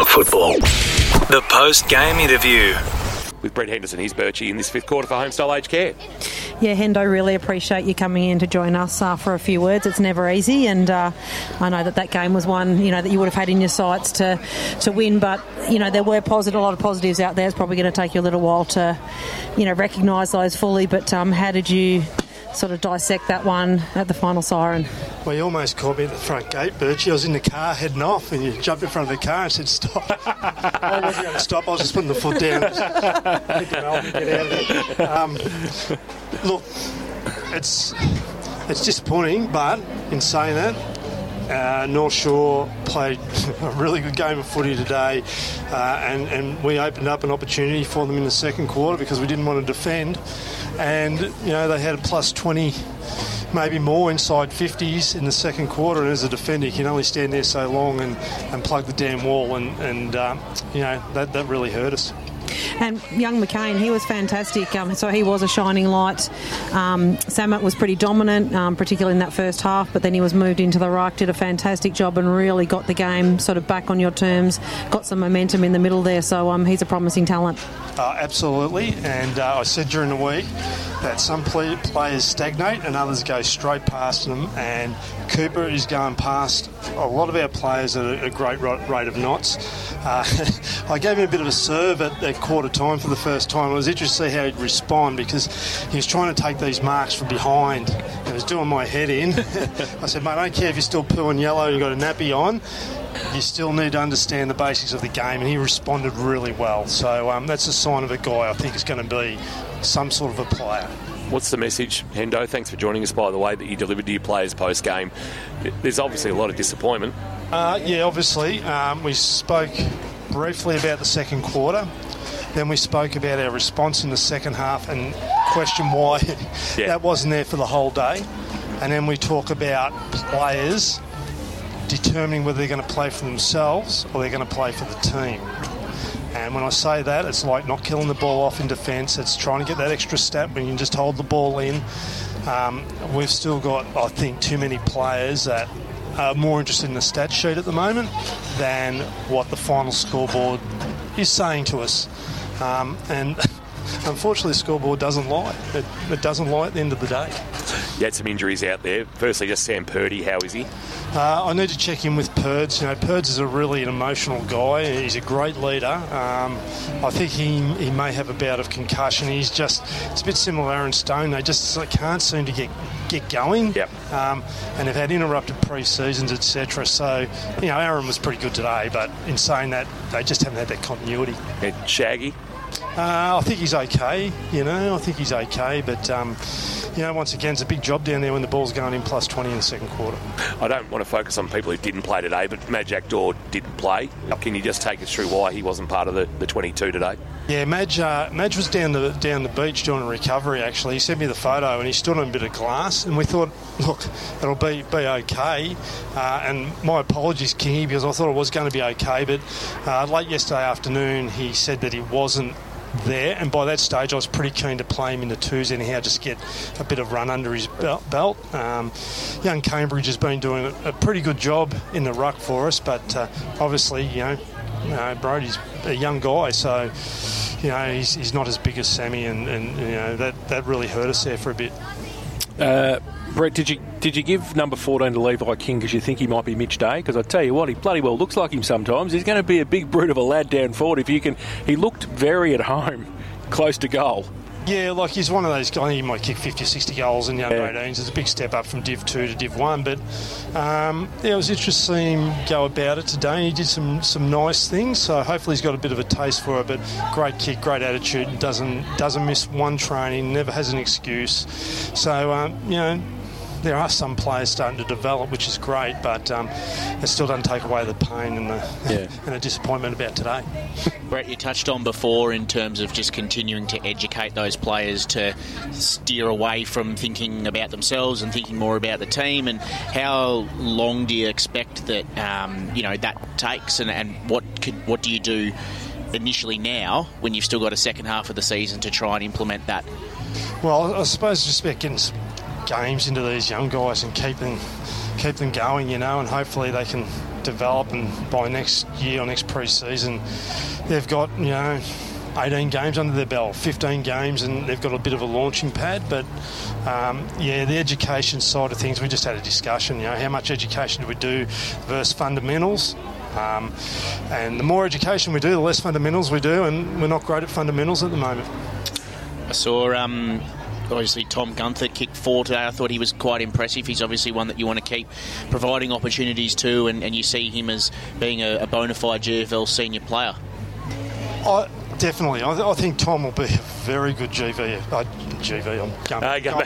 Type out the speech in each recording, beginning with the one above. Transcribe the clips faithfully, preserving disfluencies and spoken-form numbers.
Dog Football. The post-game interview. With Brett Henderson, he's Birchie in this fifth quarter for Homestyle Aged Care. Yeah, Hendo, really appreciate you coming in to join us uh, for a few words. It's never easy, and uh, I know that that game was one, you know, that you would have had in your sights to to win, but, you know, there were positive, a lot of positives out there. It's probably going to take you a little while to, you know, recognise those fully, but um, how did you sort of dissect that one at the final siren? Well, you almost caught me at the front gate, Birchie. I was in the car heading off, and you jumped in front of the car and said, stop. I wasn't going to stop. I was just putting the foot down. Just, help me get out of there. Um, look, it's, it's disappointing, but in saying that, Uh, North Shore played a really good game of footy today, uh, and, and we opened up an opportunity for them in the second quarter because we didn't want to defend. And, you know, they had a plus twenty, maybe more, inside fifties in the second quarter. And as a defender, you can only stand there so long and, and plug the damn wall. And, and um, you know, that, that really hurt us. And young McCain, he was fantastic. Um, so he was a shining light. Um, Samet was pretty dominant, um, particularly in that first half, but then he was moved into the ruck, did a fantastic job and really got the game sort of back on your terms, got some momentum in the middle there. So um, he's a promising talent. Uh, absolutely. And uh, I said during the week that some play- players stagnate and others go straight past them. And Cooper is going past a lot of our players at a, a great rate of knots. Uh, I gave him a bit of a serve at, at quarter time for the first time. It was interesting to see how he'd respond because he was trying to take these marks from behind. It was doing my head in. I said, mate, I don't care if you're still pooing yellow and you've got a nappy on. You still need to understand the basics of the game, and he responded really well. So um, that's a sign of a guy I think is going to be some sort of a player. What's the message, Hendo? Thanks for joining us, by the way, that you delivered to your players post-game. There's obviously a lot of disappointment. Uh, yeah, obviously. Um, we spoke briefly about the second quarter. Then we spoke about our response in the second half and questioned why yeah. that wasn't there for the whole day. And then we talk about players determining whether they're going to play for themselves or they're going to play for the team. And when I say that, it's like not killing the ball off in defence. It's trying to get that extra step when you can just hold the ball in. Um, we've still got, I think, too many players that are more interested in the stat sheet at the moment than what the final scoreboard is saying to us. Um, and unfortunately, the scoreboard doesn't lie. It, it doesn't lie at the end of the day. You had some injuries out there. Firstly, just Sam Purdy. How is he? Uh, I need to check in with Purds. You know, Purds is a really an emotional guy. He's a great leader. Um, I think he he may have a bout of concussion. He's just, it's a bit similar to Aaron Stone. They just like, can't seem to get get going. Yep. Um, and they've had interrupted pre-seasons, et cetera. So, you know, Aaron was pretty good today, but in saying that, they just haven't had that continuity. And Shaggy? Uh, I think he's okay, you know. I think he's okay, but, um, you know, once again, it's a big job down there when the ball's going in plus twenty in the second quarter. I don't want to focus on people who didn't play today, but Madge Akdor didn't play. Yep. Can you just take us through why he wasn't part of the, the twenty-two today? Yeah, Madge, uh, Madge was down the down the beach doing a recovery, actually. He sent me the photo and he stood on a bit of glass, and we thought, look, it'll be, be okay. Uh, and my apologies, Kingy, because I thought it was going to be okay, but uh, late yesterday afternoon he said that he wasn't there, and by that stage I was pretty keen to play him in the twos anyhow, just get a bit of run under his belt. Um, young Cambridge has been doing a pretty good job in the ruck for us, but uh, obviously, you know, you know, Brody's a young guy, so you know he's, he's not as big as Sammy, and, and you know that, that really hurt us there for a bit. Uh, Brett, did you did you give number fourteen to Levi King because you think he might be Mitch Day? Because I tell you what, he bloody well looks like him sometimes. He's going to be a big brute of a lad down forward. If you can, he looked very at home, close to goal. Yeah, like he's one of those guys. I think he might kick fifty or sixty goals in the under eighteens. It's a big step up from Div two to Div one. But um, yeah, it was interesting to see him go about it today. He did some, some nice things. So hopefully he's got a bit of a taste for it. But great kick, great attitude. Doesn't doesn't miss one training. Never has an excuse. So um, you know. There are some players starting to develop, which is great, but um, it still doesn't take away the pain and the, yeah. and the disappointment about today. Brett, you touched on before in terms of just continuing to educate those players to steer away from thinking about themselves and thinking more about the team. And how long do you expect that um, you know that takes, and, and what could what do you do initially now when you've still got a second half of the season to try and implement that? Well, I suppose just about getting some games into these young guys and keep them keep them going, you know, and hopefully they can develop, and by next year or next pre-season they've got, you know, eighteen games under their belt, fifteen games, and they've got a bit of a launching pad. But um, yeah, the education side of things, we just had a discussion, you know, how much education do we do versus fundamentals? Um, and the more education we do, the less fundamentals we do, and we're not great at fundamentals at the moment. I saw um, obviously Tom Gunther kicked four today. I thought he was quite impressive. He's obviously one that you want to keep providing opportunities to, and, and you see him as being a, a bona fide G F L senior player. I, definitely. I, th- I think Tom will be a very good G V. Uh, G V, I'm going. Uh, go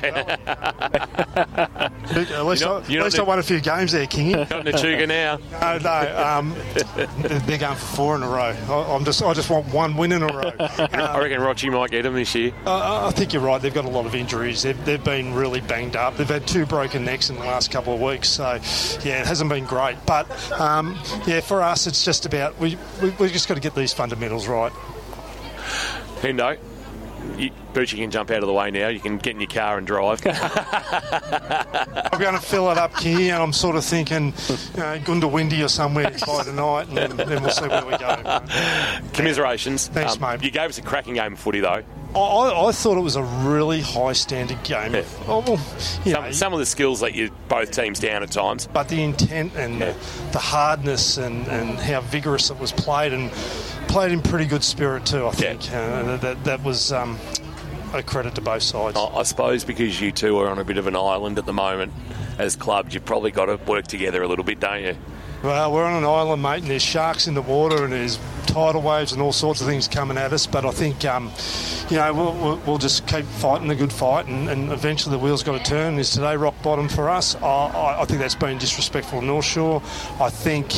at least, not, I, at least the, I won a few games there, Kingy. Not in the Tuga now. No, no. Um, they're going for four in a row. I, I'm just, I just want one win in a row. Um, I reckon Rochi might get them this year. Uh, I think you're right. They've got a lot of injuries. They've, they've been really banged up. They've had two broken necks in the last couple of weeks. So, yeah, it hasn't been great. But, um, yeah, for us, it's just about, we, we, we've just got to get these fundamentals right. Hendo, you, Boochie can jump out of the way now. You can get in your car and drive. I'm going to fill it up here, and I'm sort of thinking, you know, Goondiwindi or somewhere by tonight, and then, then we'll see where we go. Commiserations. Thanks, um, mate. You gave us a cracking game of footy, though. I, I thought it was a really high-standard game. Yeah. Oh, well, you some, know, some of the skills let you both teams down at times. But the intent and yeah. the, the hardness and, and how vigorous it was played, and played in pretty good spirit too, I think. Yeah. Uh, that, that was um, a credit to both sides. I suppose because you two are on a bit of an island at the moment as clubs, you've probably got to work together a little bit, don't you? Well, we're on an island, mate, and there's sharks in the water, and there's tidal waves and all sorts of things coming at us. But I think, um, you know, we'll, we'll, we'll just keep fighting the good fight, and, and eventually the wheel's got to turn. Is today rock bottom for us? I, I, I think that's been disrespectful to North Shore. I think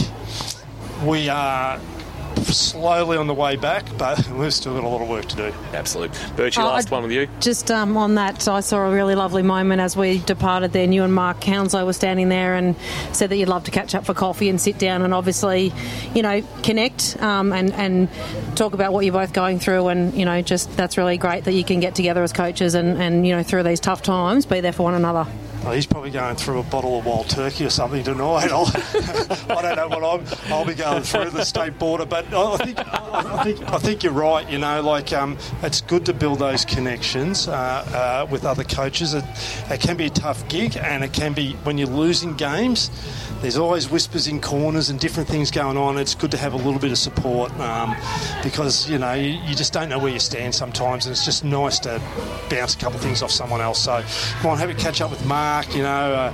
we are slowly on the way back, but we've still got a lot of work to do. Absolutely. Birchie, uh, last one with you. Just um, on that, I saw a really lovely moment as we departed there. You and Mark Hounslow were standing there and said that you'd love to catch up for coffee and sit down and obviously, you know, connect um, and, and talk about what you're both going through, and, you know, just that's really great that you can get together as coaches and, and you know, through these tough times, be there for one another. Well, he's probably going through a bottle of wild turkey or something tonight. I'll, I don't know what I'm, I'll be going through the state border, but I think I think I think you're right. You know, like um, it's good to build those connections uh, uh, with other coaches. It, it can be a tough gig, and it can be when you're losing games. There's always whispers in corners and different things going on. It's good to have a little bit of support um, because, you know, you, you just don't know where you stand sometimes, and it's just nice to bounce a couple of things off someone else. So come on, have a catch up with Mark. You know, uh,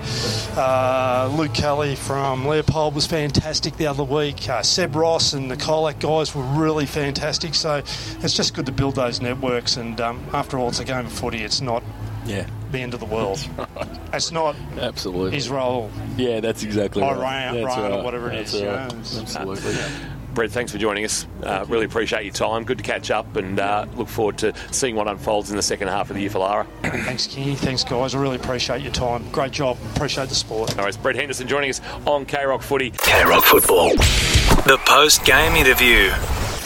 uh, Luke Kelly from Leopold was fantastic the other week. Uh, Seb Ross and the Colac guys were really fantastic. So it's just good to build those networks. And um, after all, it's a game of footy. It's not yeah. the end of the world. Right. It's not absolutely Israel. Yeah, that's exactly Iran, right. Iran right. or whatever it that's is. Right. You know? Absolutely. Uh, Brett, thanks for joining us. Uh, really appreciate your time. Good to catch up, and uh, look forward to seeing what unfolds in the second half of the year for Lara. Thanks, Kingy. Thanks, guys. I really appreciate your time. Great job. Appreciate the sport. All right, Brett Henderson joining us on K-Rock Footy. K-Rock Football. The post-game interview.